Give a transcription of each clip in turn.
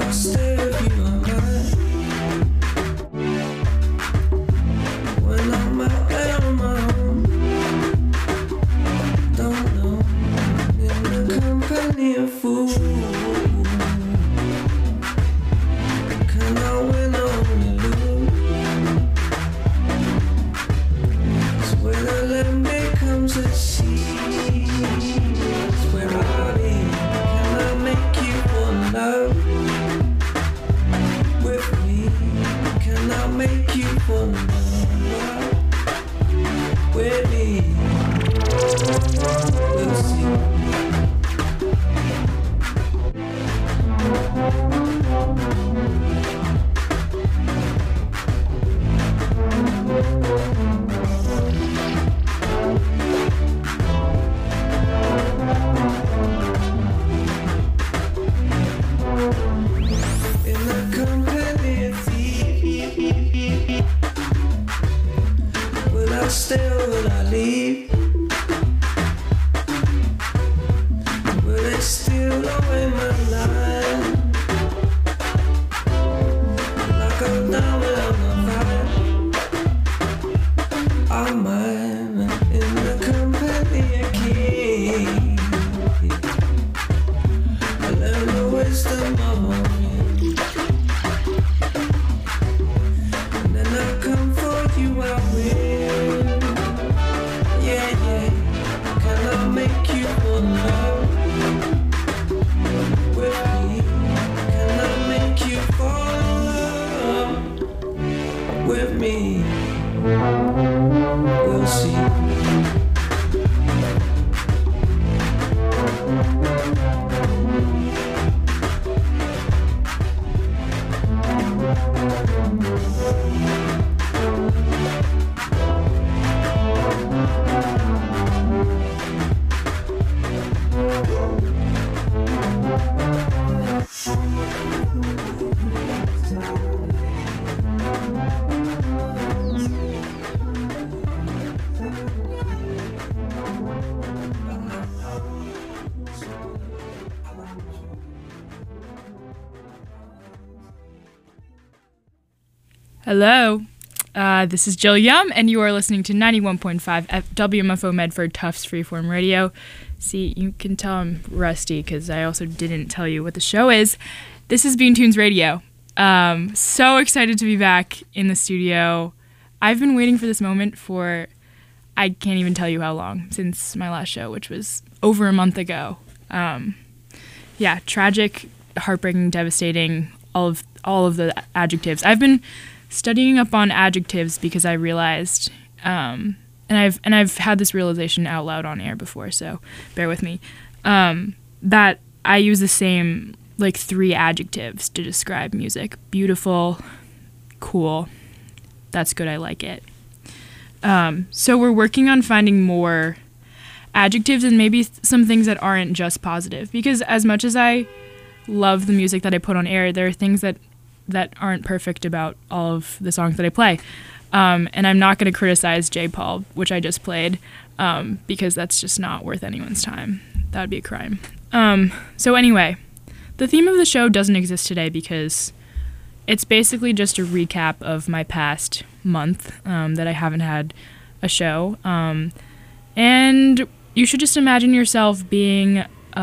Hello, this is Jill Yum, and you are listening to 91.5 at WMFO Medford Tufts Freeform Radio. See, you can tell I'm rusty because I also didn't tell you what the show is. This is Bean Tunes Radio. So excited to be back in the studio. I've been waiting for this moment for, I can't even tell you how long, since my last show, which was over a month ago. Yeah, tragic, heartbreaking, devastating, all of the adjectives. I've been studying up on adjectives because I realized, and I've had this realization out loud on air before, so bear with me, that I use the same, 3 adjectives to describe music. Beautiful, cool, that's good, I like it. So we're working on finding more adjectives and maybe some things that aren't just positive, because as much as I love the music that I put on air, there are things that aren't perfect about all of the songs that I play. And I'm not going to criticize J. Paul, which I just played, because that's just not worth anyone's time. That would be a crime. So anyway, the theme of the show doesn't exist today because it's basically just a recap of my past month that I haven't had a show. And you should just imagine yourself being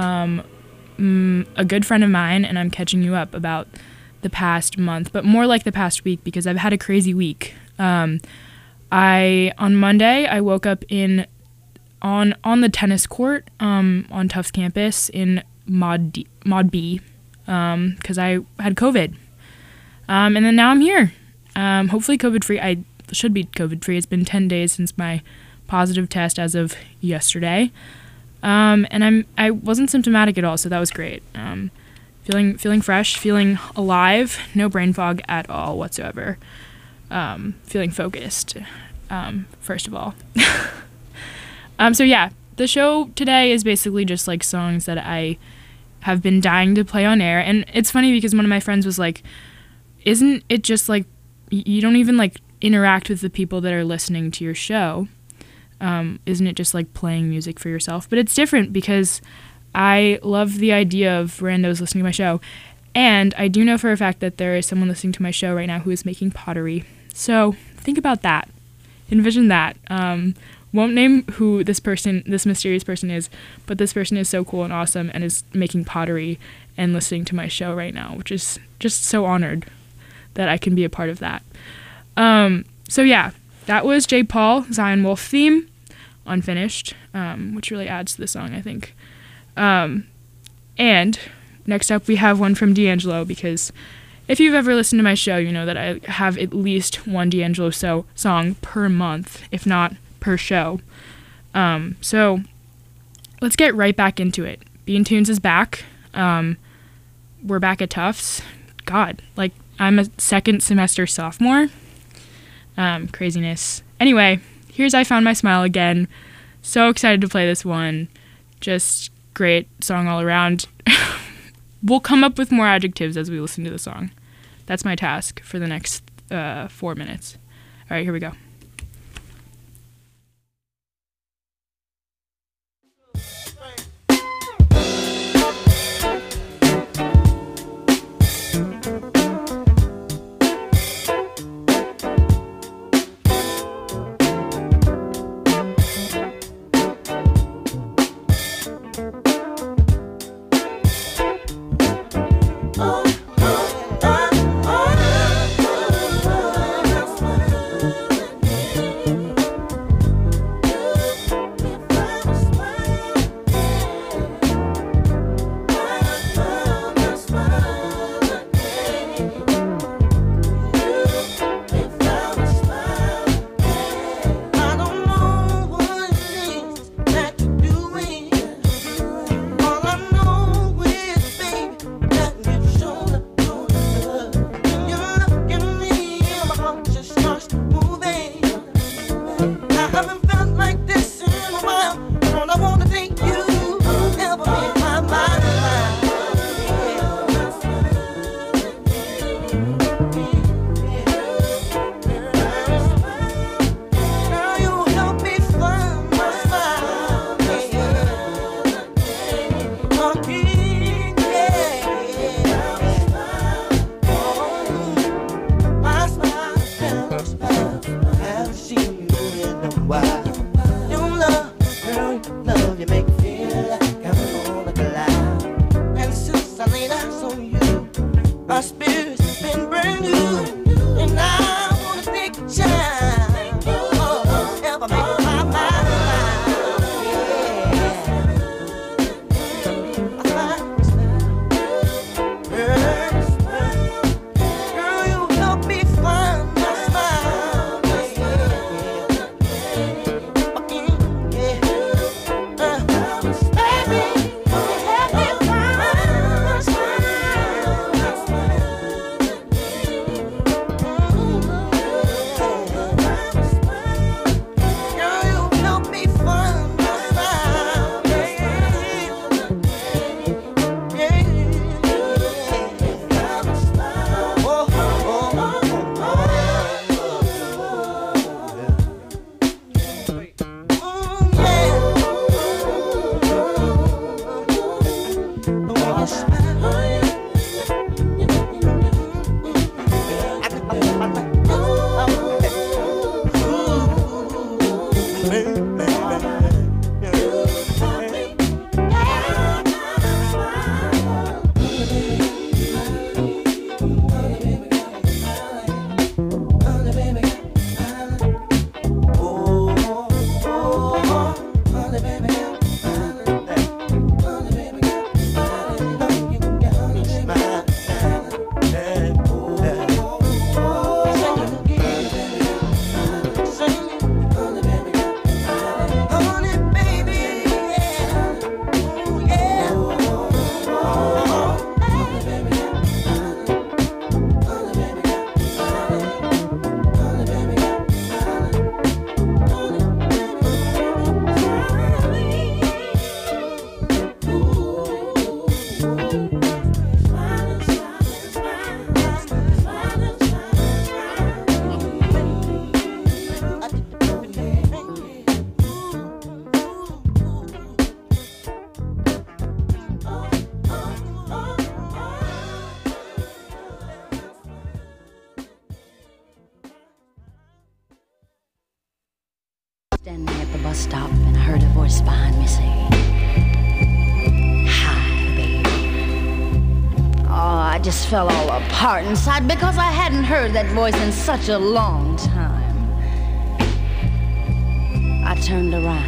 a good friend of mine, and I'm catching you up about the past month, but more like the past week because I've had a crazy week. On Monday I woke up on the tennis court on Tufts campus in Mod B because I had COVID. And then now I'm here. Hopefully COVID free. I should be COVID free. It's been 10 days since my positive test as of yesterday. And I wasn't symptomatic at all, so that was great. Feeling fresh, feeling alive, no brain fog at all whatsoever. Feeling focused, first of all. So yeah, the show today is basically just songs that I have been dying to play on air. And it's funny because one of my friends was like, isn't it just you don't even interact with the people that are listening to your show? Isn't it just playing music for yourself? But it's different because I love the idea of randos listening to my show. And I do know for a fact that there is someone listening to my show right now who is making pottery. So think about that. Envision that. Won't name who this mysterious person is, but this person is so cool and awesome and is making pottery and listening to my show right now, which is just so honored that I can be a part of that. So yeah, that was J. Paul, Zion Wolf theme, Unfinished, which really adds to the song, I think. And next up we have one from D'Angelo, because if you've ever listened to my show, you know that I have at least one D'Angelo song per month, if not per show. So let's get right back into it. Bean Tunes is back. We're back at Tufts. God, like, I'm a second semester sophomore. Craziness. Anyway, here's I Found My Smile again. So excited to play this one. Just great song all around. We'll come up with more adjectives as we listen to the song. That's my task for the next 4 minutes. All right, here we go. Show bus stop and I heard a voice behind me say, "Hi, baby." Oh, I just fell all apart inside because I hadn't heard that voice in such a long time. I turned around.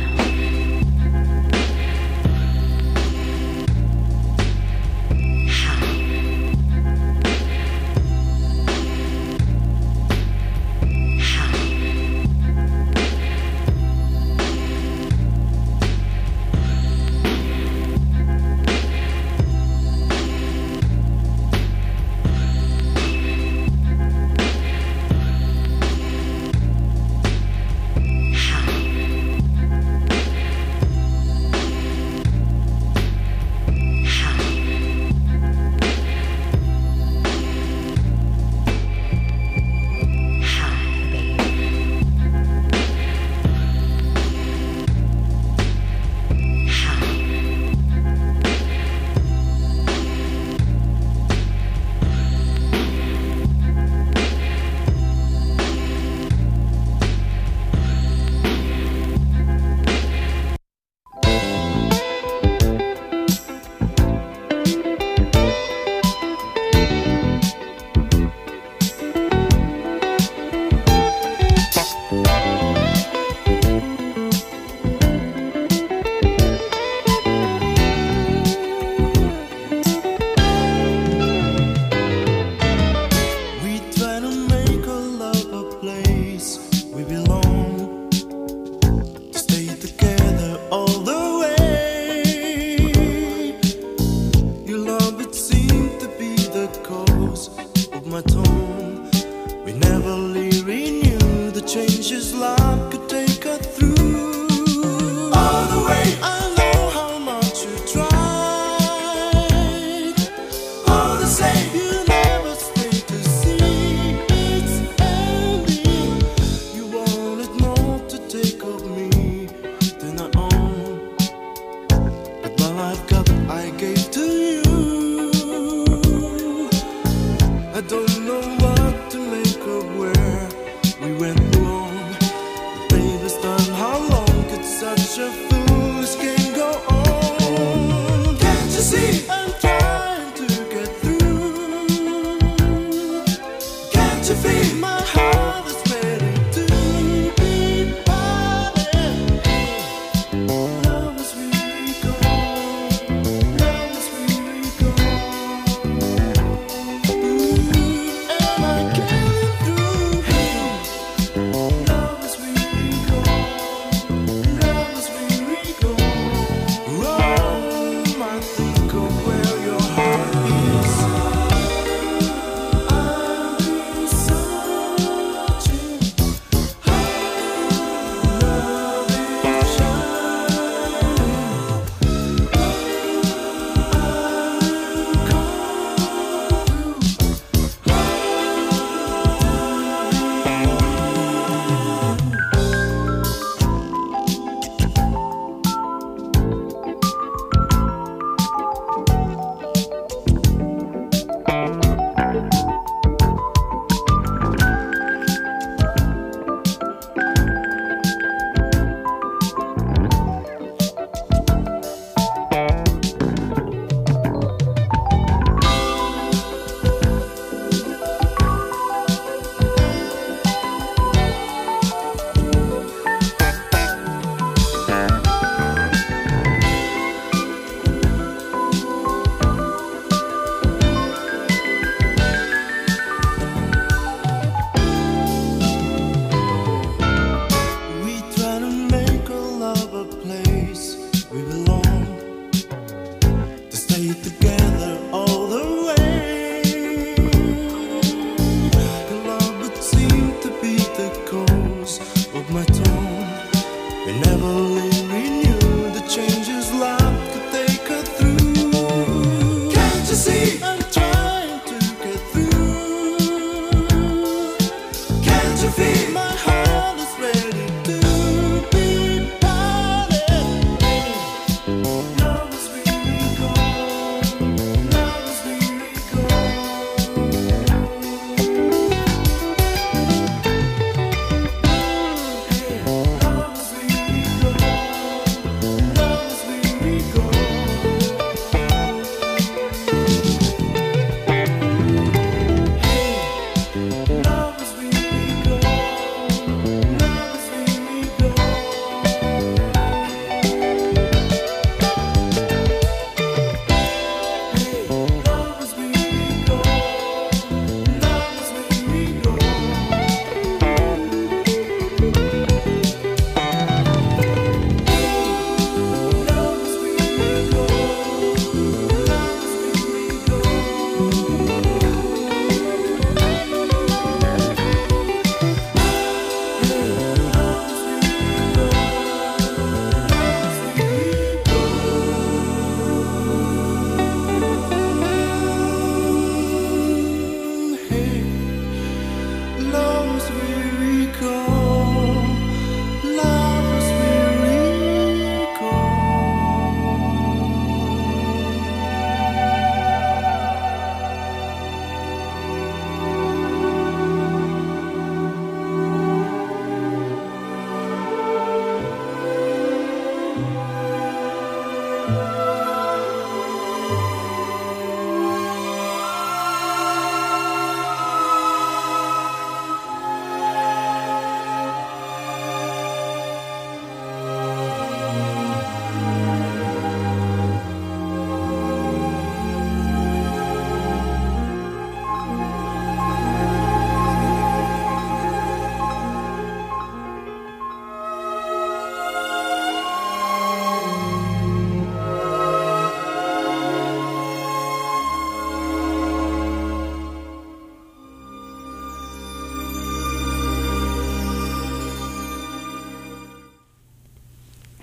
Can't you see I'm trying to get through?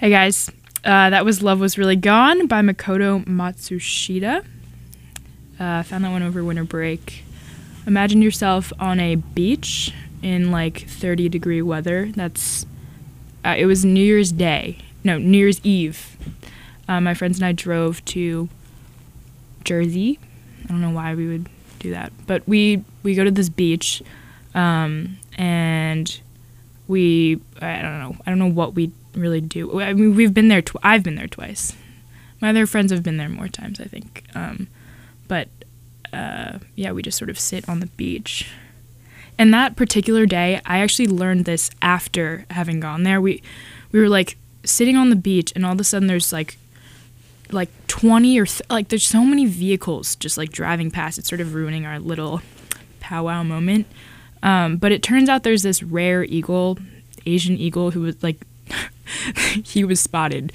Hey guys, that was Love Was Really Gone by Makoto Matsushita. Found that one over winter break. Imagine yourself on a beach in like 30-degree weather. It was New Year's Eve. My friends and I drove to Jersey. I don't know why we would do that, but we go to this beach, and I don't know what we really do. I mean, we've been there. I've been there twice. My other friends have been there more times, I think. But we just sort of sit on the beach. And that particular day, I actually learned this after having gone there. We were like sitting on the beach, and all of a sudden there's like 20 or there's so many vehicles just like driving past. It's sort of ruining our little powwow moment. But it turns out there's this rare eagle, Asian eagle, who was like, who was spotted.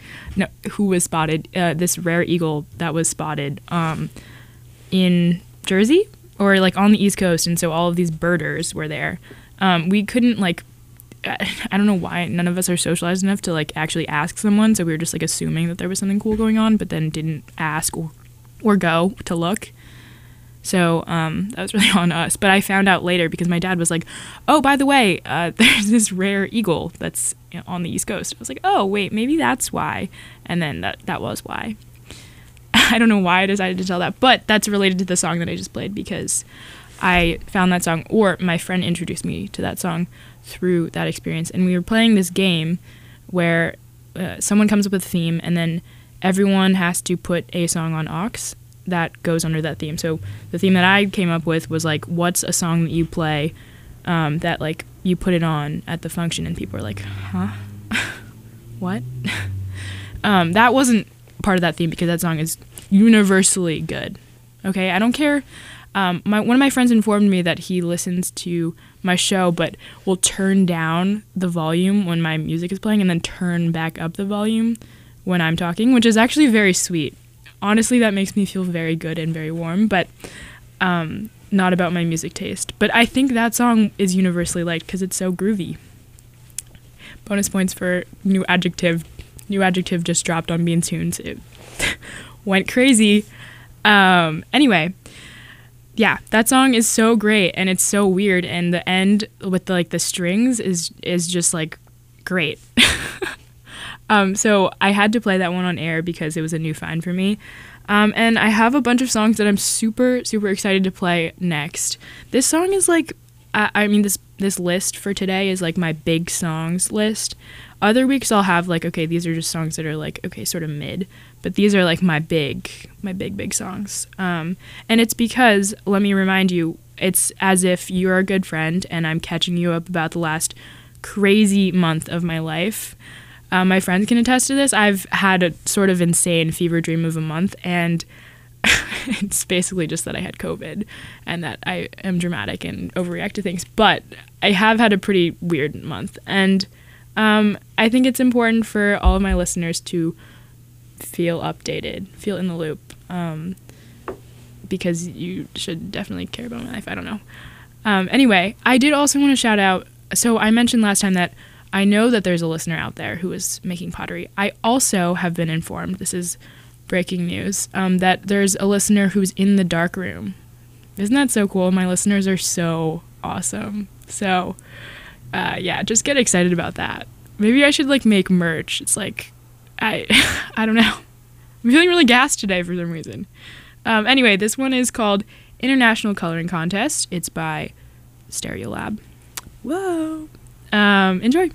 This rare eagle that was spotted in Jersey or like on the East Coast. And so all of these birders were there. We couldn't I don't know why none of us are socialized enough to like actually ask someone. So we were just like assuming that there was something cool going on, but then didn't ask or go to look. So that was really on us. But I found out later because my dad was like, oh, by the way, there's this rare eagle that's on the East Coast. I was like, oh, wait, maybe that's why. And then that was why. I don't know why I decided to tell that, but that's related to the song that I just played because I found that song, or my friend introduced me to that song through that experience. And we were playing this game where someone comes up with a theme, and then everyone has to put a song on aux that goes under that theme. So the theme that I came up with was like, what's a song that you play that like you put it on at the function and people are like, huh? What? That wasn't part of that theme because that song is universally good. Okay, I don't care. One of my friends informed me that he listens to my show but will turn down the volume when my music is playing and then turn back up the volume when I'm talking, which is actually very sweet. Honestly, that makes me feel very good and very warm, but not about my music taste. But I think that song is universally liked because it's so groovy. Bonus points for new adjective. New adjective just dropped on Bean Tunes. It went crazy. Anyway, yeah, that song is so great and it's so weird, and the end with the strings is just like great. So I had to play that one on air because it was a new find for me. And I have a bunch of songs that I'm super, super excited to play next. This song is like, this list for today is like my big songs list. Other weeks I'll have like, okay, these are just songs that are like, okay, sort of mid. But these are like my big songs. And it's because, let me remind you, it's as if you're a good friend and I'm catching you up about the last crazy month of my life. My friends can attest to this. I've had a sort of insane fever dream of a month, and it's basically just that I had COVID and that I am dramatic and overreact to things. But I have had a pretty weird month, and I think it's important for all of my listeners to feel updated, feel in the loop, because you should definitely care about my life. I don't know. Anyway, I did also want to shout out, so I mentioned last time that I know that there's a listener out there who is making pottery. I also have been informed, this is breaking news, that there's a listener who's in the dark room. Isn't that so cool? My listeners are so awesome. So, yeah, just get excited about that. Maybe I should like make merch. It's like, I don't know. I'm feeling really gassed today for some reason. Anyway, this one is called International Coloring Contest. It's by Stereolab. Whoa. Enjoy.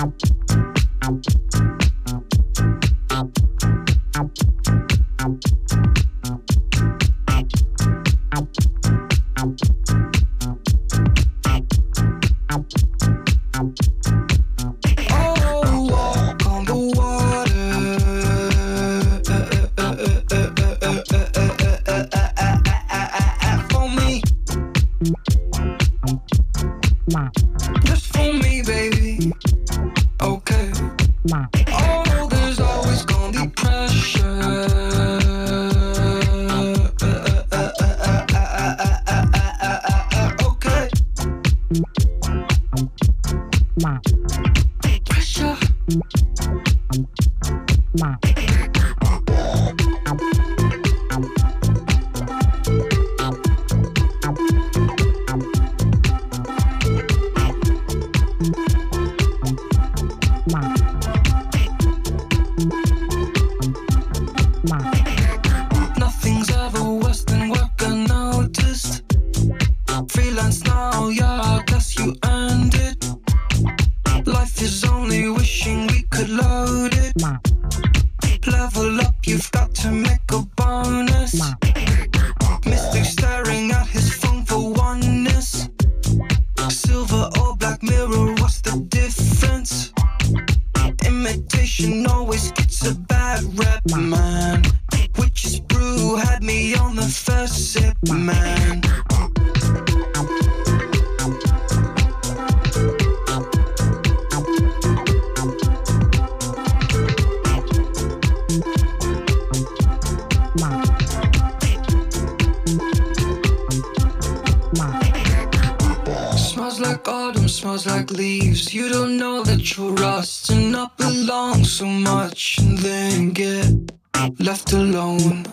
Smells like leaves. You don't know that you're rust and not belong so much, and then get left alone.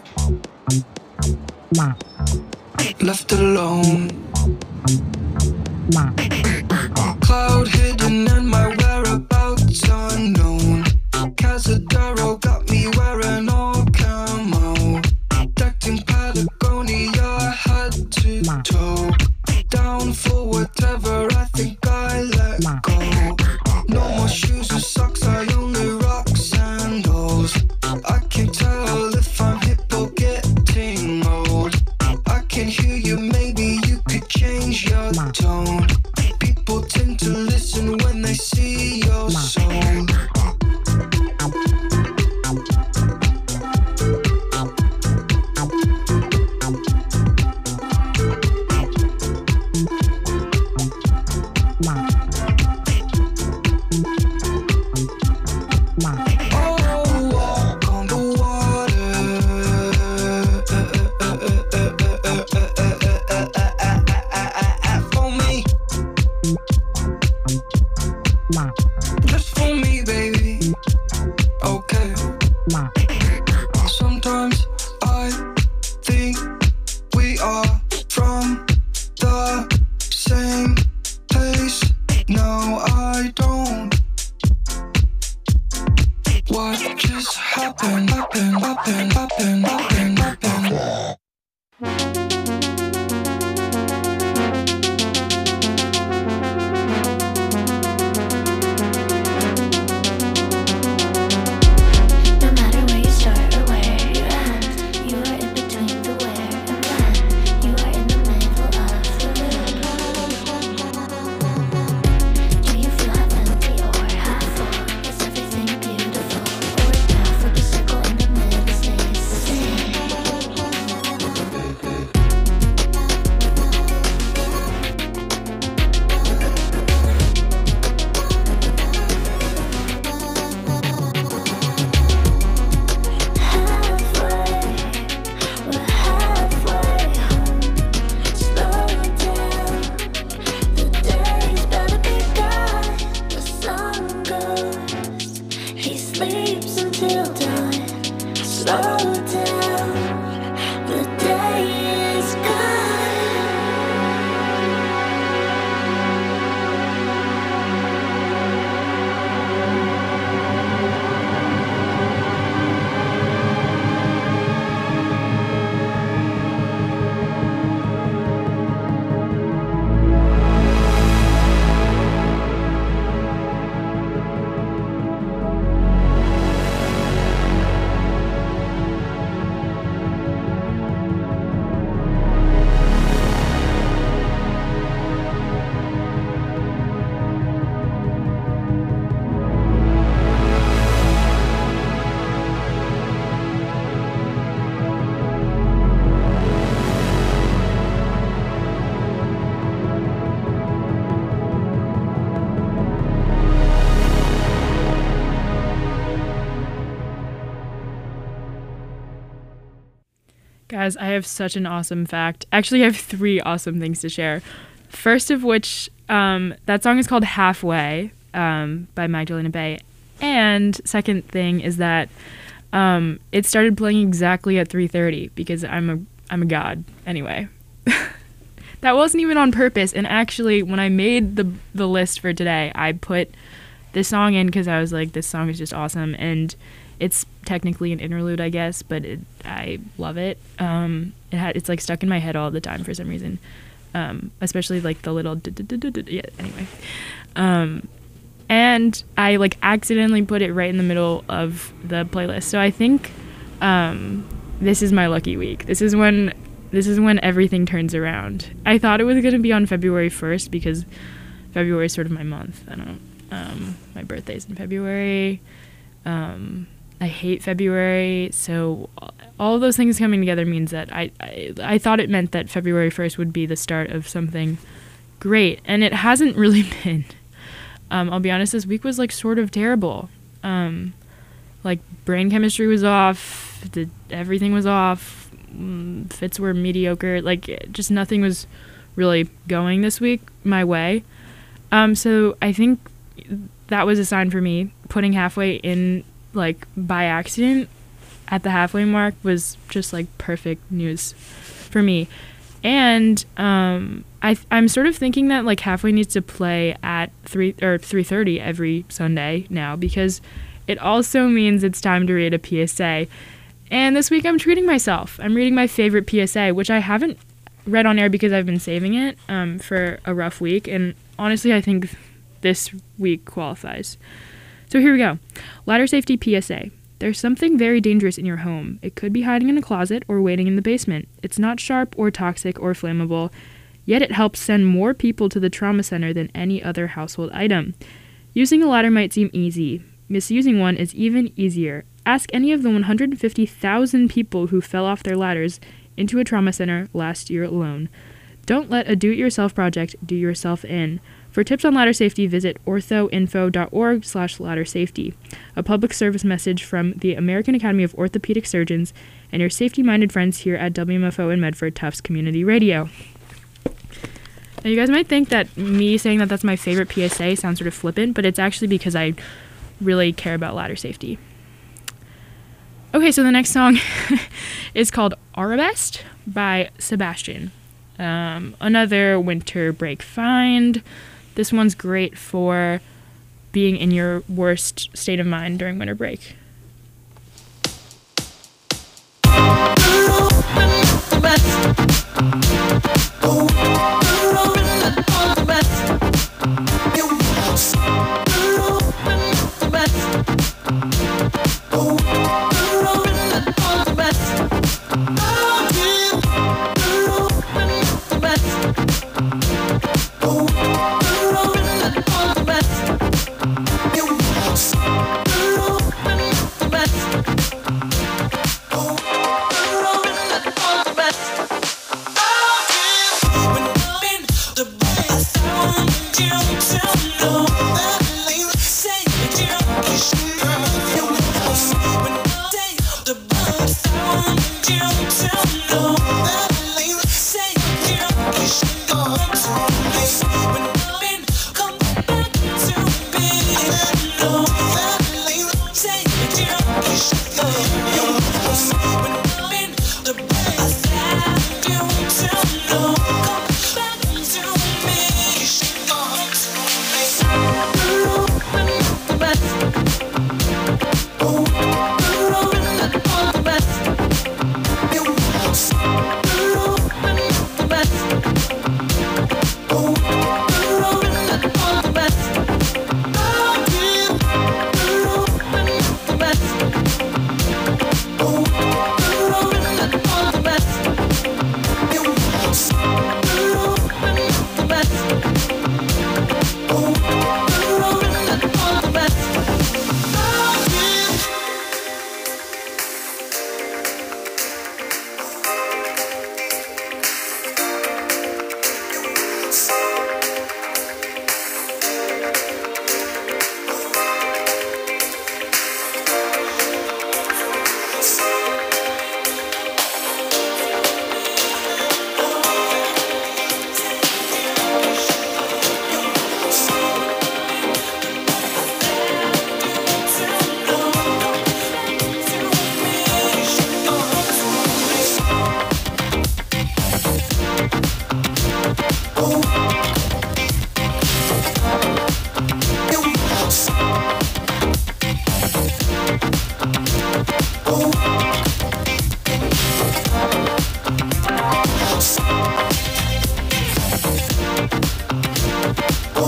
Left alone. Cloud hidden and my whereabouts unknown. Cazadero got me wearing all camo. Decked in Patagonia, head to toe. Down for whatever, I think I let go. No more shoes or socks, I only rock sandals. I can tell if I'm hip or getting old. I can hear you, maybe you could change your tone. People tend to listen when they see your soul. Guys, I have such an awesome fact. Actually, I have 3 awesome things to share. First of which, that song is called Halfway by Magdalena Bay. And second thing is that it started playing exactly at 3:30 because I'm a god. Anyway, that wasn't even on purpose. And actually, when I made the list for today, I put this song in because I was like, this song is just awesome. And it's technically an interlude, I guess, but I love it. It's like stuck in my head all the time for some reason, especially like the little yeah. Anyway, and I like accidentally put it right in the middle of the playlist. So I think this is my lucky week. This is when everything turns around. I thought it was going to be on February 1st because February is sort of my month. I don't know. My birthday's in February. I hate February, so all of those things coming together means that I thought it meant that February 1st would be the start of something great, and it hasn't really been. I'll be honest, this week was like sort of terrible. Like brain chemistry was off, everything was off, fits were mediocre, like just nothing was really going this week my way. So I think that was a sign for me. Putting Halfway in like by accident at the halfway mark was just like perfect news for me. And I'm sort of thinking that like Halfway needs to play at 3:30 every Sunday now, because it also means it's time to read a PSA. And this week I'm treating myself. I'm reading my favorite PSA, which I haven't read on air because I've been saving it for a rough week. And honestly, I think this week qualifies. So here we go. Ladder safety PSA. There's something very dangerous in your home. It could be hiding in a closet or waiting in the basement. It's not sharp or toxic or flammable, yet it helps send more people to the trauma center than any other household item. Using a ladder might seem easy. Misusing one is even easier. Ask any of the 150,000 people who fell off their ladders into a trauma center last year alone. Don't let a do-it-yourself project do yourself in. For tips on ladder safety, visit orthoinfo.org/laddersafety. A public service message from the American Academy of Orthopedic Surgeons and your safety-minded friends here at WMFO and Medford Tufts Community Radio. Now, you guys might think that me saying that that's my favorite PSA sounds sort of flippant, but it's actually because I really care about ladder safety. Okay, so the next song is called Arabesque by Sebastian. Another winter break find. This one's great for being in your worst state of mind during winter break.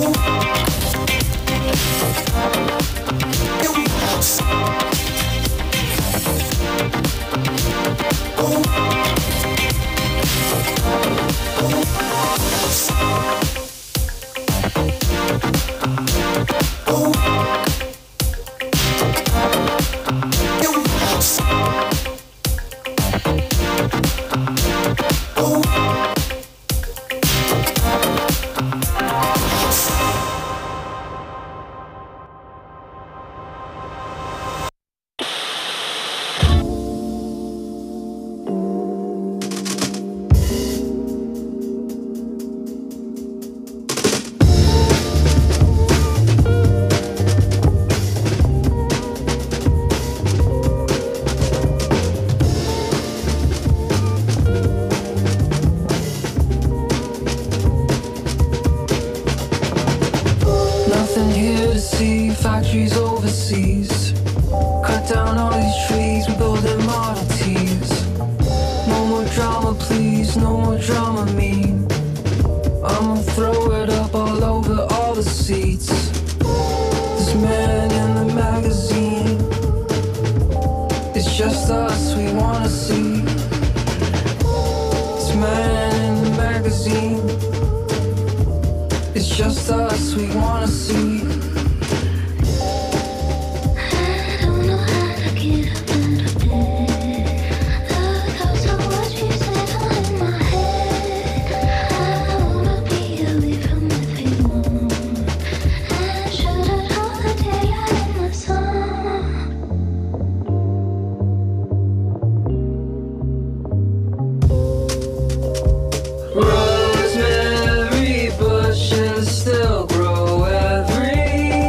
Factories overseas, cut down all these trees, we build them Model Ts. No more drama please, no more drama mean. I'ma throw it up all over all the seats. This man in the magazine, it's just us we wanna see. This man in the magazine, it's just us we wanna see. Rosemary bushes still grow every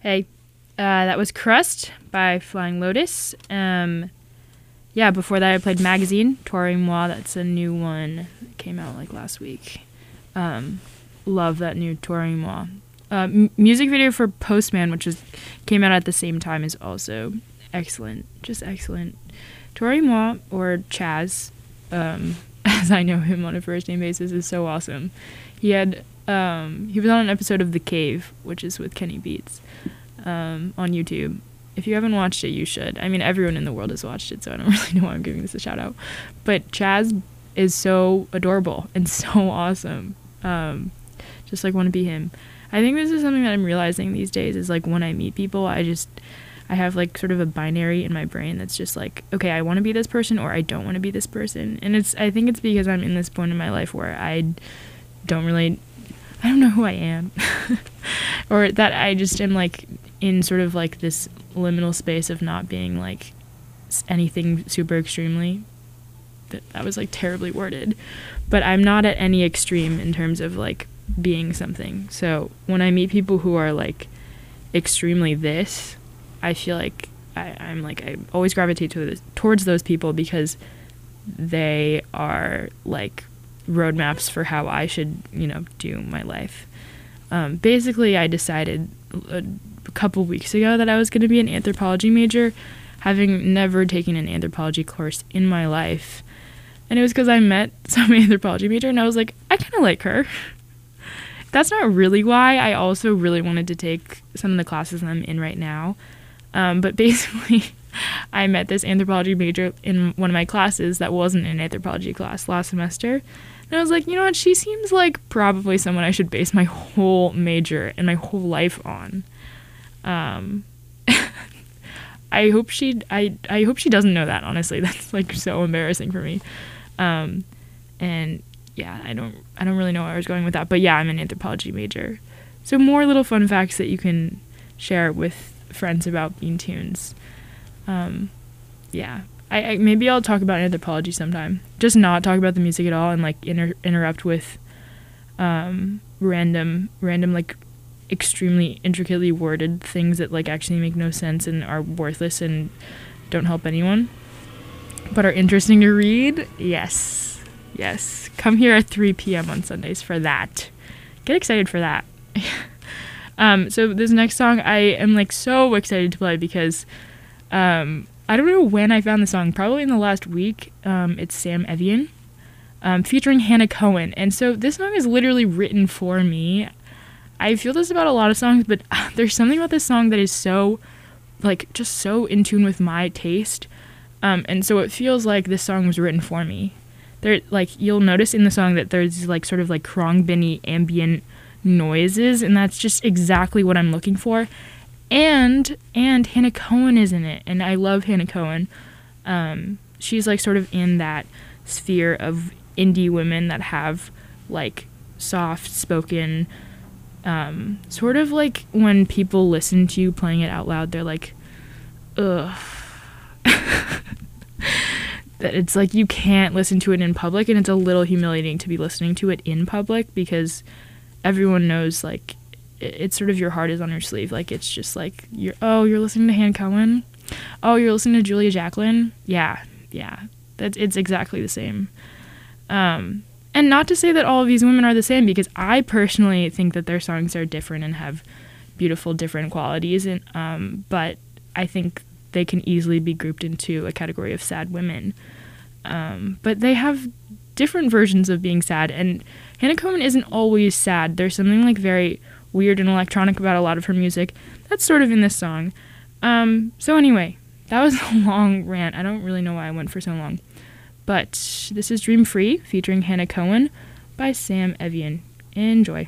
Hey, that was Crust by Flying Lotus. Yeah, before that I played Magazine, Toi Moi. That's a new one that came out like last week. Love that new Toi Moi. Music video for Postman, which came out at the same time, is also excellent. Just excellent. Toi Moi, or Chaz, as I know him on a first name basis, is so awesome. He was on an episode of The Cave, which is with Kenny Beats, on YouTube. If you haven't watched it, you should. I mean, everyone in the world has watched it, so I don't really know why I'm giving this a shout out. But Chaz is so adorable and so awesome. Just like want to be him. I think this is something that I'm realizing these days is like when I meet people, I have like sort of a binary in my brain that's just like, okay, I want to be this person or I don't want to be this person. And I think it's because I'm in this point in my life where I don't know who I am. Or that I just am like in sort of like this liminal space of not being like anything super extremely. That was like terribly worded. But I'm not at any extreme in terms of like being something. So when I meet people who are like extremely this, I feel like I always gravitate towards those people because they are like roadmaps for how I should, do my life. Basically, I decided a couple weeks ago that I was going to be an anthropology major, having never taken an anthropology course in my life. And it was because I met some anthropology major and I was like, I kind of like her. That's not really why. I also really wanted to take some of the classes I'm in right now. But basically, I met this anthropology major in one of my classes that wasn't an anthropology class last semester. And I was like, you know what? She seems like probably someone I should base my whole major and my whole life on. I hope she doesn't know that, honestly. That's like so embarrassing for me. And yeah, I don't really know where I was going with that, but yeah, I'm an anthropology major. So more little fun facts that you can share with friends about Bean Tunes. Yeah, I maybe I'll talk about anthropology sometime. Just not talk about the music at all and like interrupt with random like extremely intricately worded things that like actually make no sense and are worthless and don't help anyone, but are interesting to read. Yes. Come here at 3 p.m. on Sundays for that. Get excited for that. So this next song I am like so excited to play because I don't know when I found the song, probably in the last week. It's Sam Evian featuring Hannah Cohen, and so this song is literally written for me. I feel this about a lot of songs, but there's something about this song that is so like just so in tune with my taste, and so it feels like this song was written for me. There, like, you'll notice in the song that there's like sort of like Khruangbin-y ambient noises, and that's just exactly what I'm looking for. And Hannah Cohen is in it, and I love Hannah Cohen. She's like sort of in that sphere of indie women that have like soft spoken, sort of like when people listen to you playing it out loud, they're like, ugh. That it's like you can't listen to it in public, and it's a little humiliating to be listening to it in public because everyone knows like it's sort of your heart is on your sleeve. Like it's just like you're listening to Hannah Cohen, you're listening to Julia Jacklin. Yeah, it's exactly the same. And not to say that all of these women are the same, because I personally think that their songs are different and have beautiful different qualities, and but I think they can easily be grouped into a category of sad women. But they have different versions of being sad, and Hannah Cohen isn't always sad. There's something like very weird and electronic about a lot of her music. That's sort of in this song. So anyway, that was a long rant. I don't really know why I went for so long. But this is Dream Free featuring Hannah Cohen by Sam Evian. Enjoy.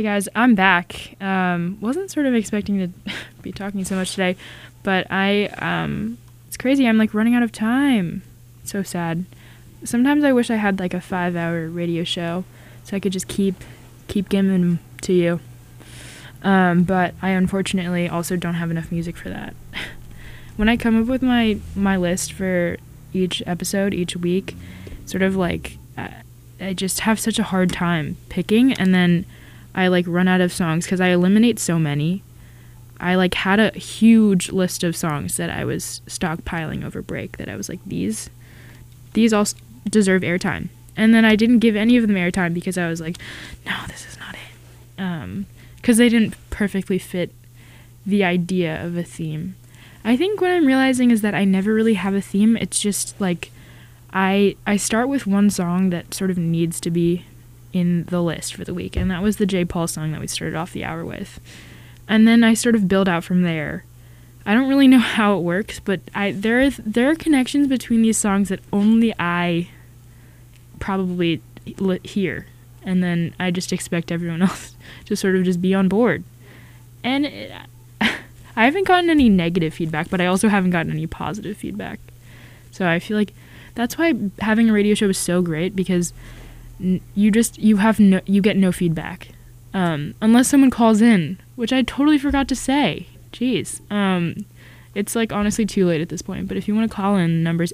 guys, I'm back. Wasn't sort of expecting to be talking so much today, but it's crazy. I'm like running out of time. So sad. Sometimes I wish I had like a 5-hour radio show so I could just keep giving them to you. But I unfortunately also don't have enough music for that. When I come up with my list for each episode, each week, sort of like I just have such a hard time picking, and then I like run out of songs because I eliminate so many. I like had a huge list of songs that I was stockpiling over break that I was like, these all deserve airtime. And then I didn't give any of them airtime because I was like, no, this is not it. Because they didn't perfectly fit the idea of a theme. I think what I'm realizing is that I never really have a theme. It's just like I start with one song that sort of needs to be in the list for the week, and that was the J. Paul song that we started off the hour with. And then I sort of build out from there. I don't really know how it works, but there are connections between these songs that only I probably hear, and then I just expect everyone else to sort of just be on board. And I haven't gotten any negative feedback, but I also haven't gotten any positive feedback. So I feel like that's why having a radio show is so great, because you get no feedback. Unless someone calls in, which I totally forgot to say. Jeez. It's like honestly too late at this point, but if you want to call in, number's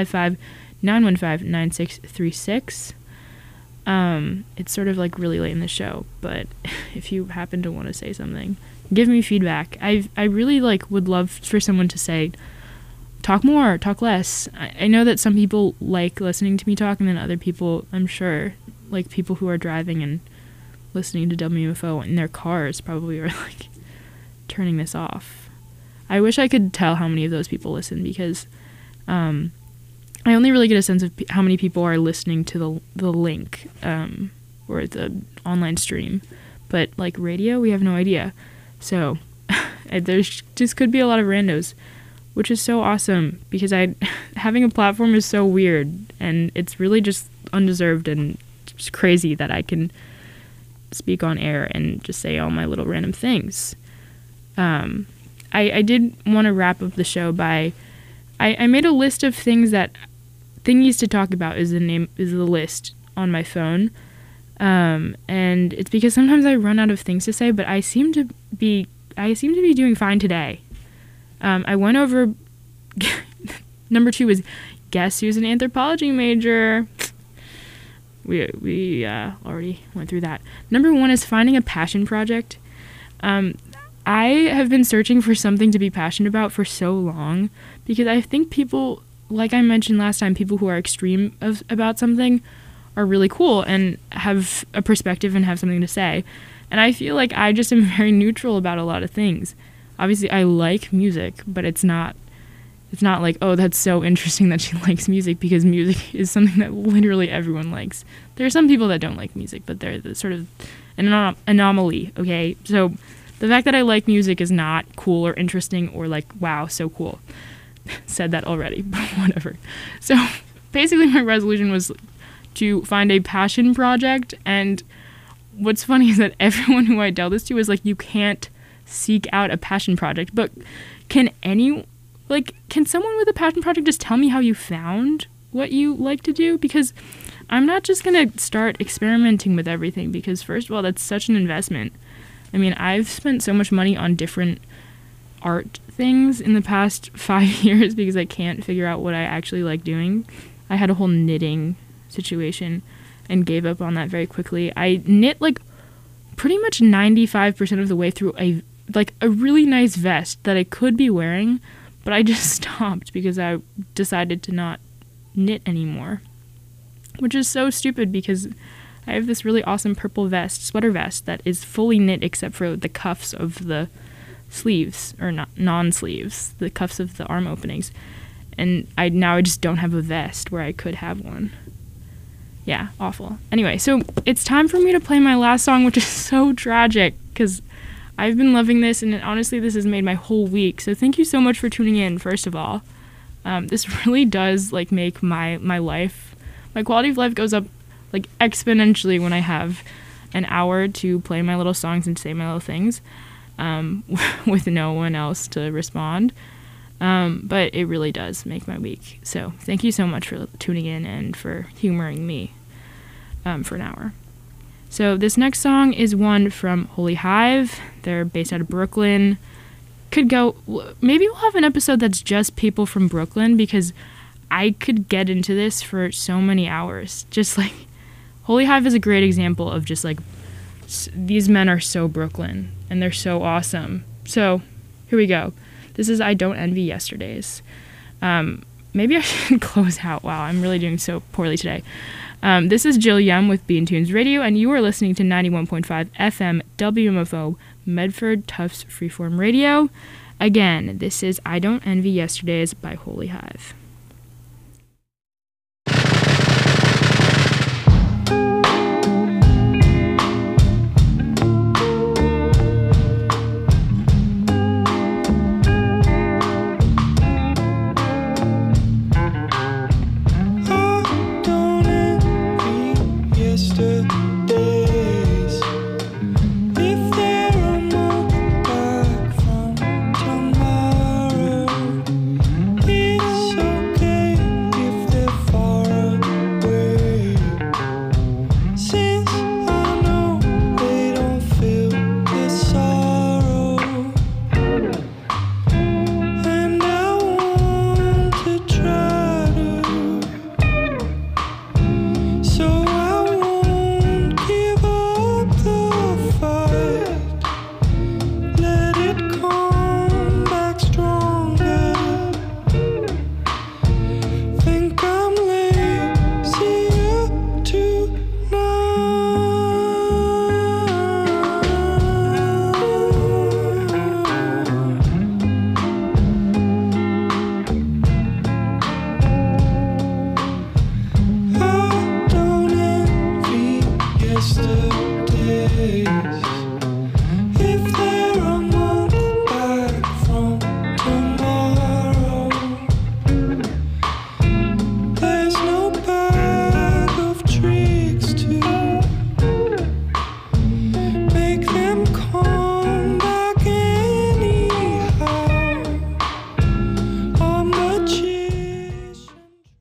855-915-9636. It's sort of like really late in the show, but if you happen to want to say something, give me feedback. I really like would love for someone to say, talk more, talk less. I know that some people like listening to me talk, and then other people, I'm sure, like people who are driving and listening to WMFO in their cars probably are like turning this off. I wish I could tell how many of those people listen, because I only really get a sense of how many people are listening to the link or the online stream, but like radio, we have no idea. So there's just could be a lot of randos, which is so awesome, because having a platform is so weird, and it's really just undeserved and just crazy that I can speak on air and just say all my little random things. I did want to wrap up the show by I made a list of thingies to talk about is the list on my phone, and it's because sometimes I run out of things to say, but I seem to be doing fine today. I went over number 2 is guess who's an anthropology major. We already went through that. Number 1 is finding a passion project. I have been searching for something to be passionate about for so long, because I think people, like I mentioned last time, people who are extreme about something are really cool and have a perspective and have something to say. And I feel like I just am very neutral about a lot of things. Obviously, I like music, but it's not like, oh, that's so interesting that she likes music, because music is something that literally everyone likes. There are some people that don't like music, but they're the sort of an anomaly, okay? So the fact that I like music is not cool or interesting or like, wow, so cool. Said that already, but whatever. So basically my resolution was to find a passion project, and what's funny is that everyone who I tell this to is like, you can't seek out a passion project, but can someone with a passion project just tell me how you found what you like to do? Because I'm not just gonna start experimenting with everything, because first of all, that's such an investment. I mean, I've spent so much money on different art things in the past 5 years because I can't figure out what I actually like doing. I had a whole knitting situation and gave up on that very quickly. I knit like pretty much 95% of the way through a really nice vest that I could be wearing, but I just stopped because I decided to not knit anymore, which is so stupid, because I have this really awesome purple sweater vest that is fully knit except for the cuffs of the sleeves, or not non-sleeves, the cuffs of the arm openings, and I just don't have a vest where I could have one. Yeah, awful. Anyway, so it's time for me to play my last song, which is so tragic, because I've been loving this, and honestly, this has made my whole week. So thank you so much for tuning in, first of all. This really does like make my life, my quality of life goes up like exponentially when I have an hour to play my little songs and say my little things with no one else to respond. But it really does make my week. So thank you so much for tuning in and for humoring me for an hour. So this next song is one from Holy Hive. They're based out of Brooklyn. Maybe we'll have an episode that's just people from Brooklyn, because I could get into this for so many hours. Just like, Holy Hive is a great example of just like, these men are so Brooklyn and they're so awesome. So here we go. This is I Don't Envy Yesterdays. Maybe I should close out. Wow, I'm really doing so poorly today. This is Jill Yum with Bean Tunes Radio, and you are listening to 91.5 FM WMFO Medford Tufts Freeform Radio. Again, this is I Don't Envy Yesterdays by Holy Hive. Yesterdays.